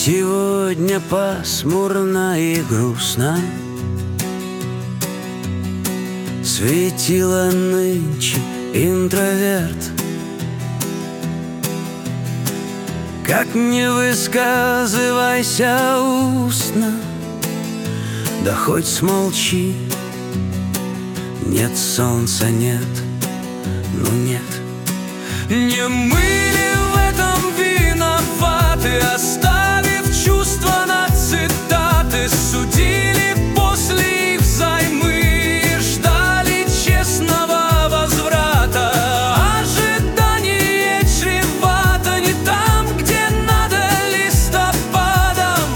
Сегодня пасмурно и грустно, светило нынче интроверт. Как не высказывайся устно, да хоть смолчи. Нет солнца, нет, ну нет. Не мы ли в этом виноваты, оставив чувства на цитаты? Судили после их взаймы и ждали честного возврата. Ожидание чревато не там, где надо, листопадом.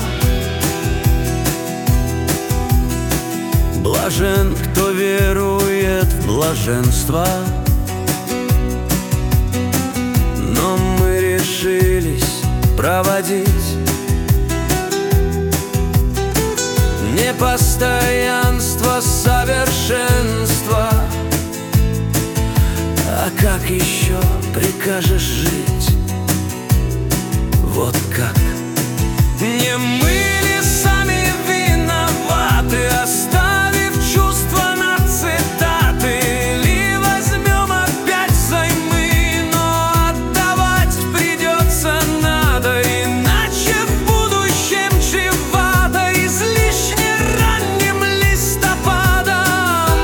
Блажен, кто верует в блаженство, но мы решились проводить непостоянство совершенства. А как еще прикажешь жить? Вот как. Не мы ли сами виноваты, оставив чувства на цитаты? Или возьмем опять взаймы, но отдавать придется надо, иначе в будущем чревато излишне ранним листопадом.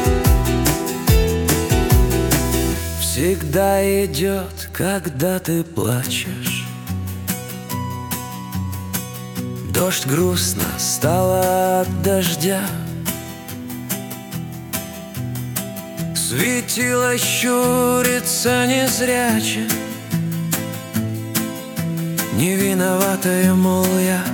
Всегда идет, когда ты плачешь. Дождь, грустно стало от дождя. Светило щурится незряче, не виноватая, мол, я.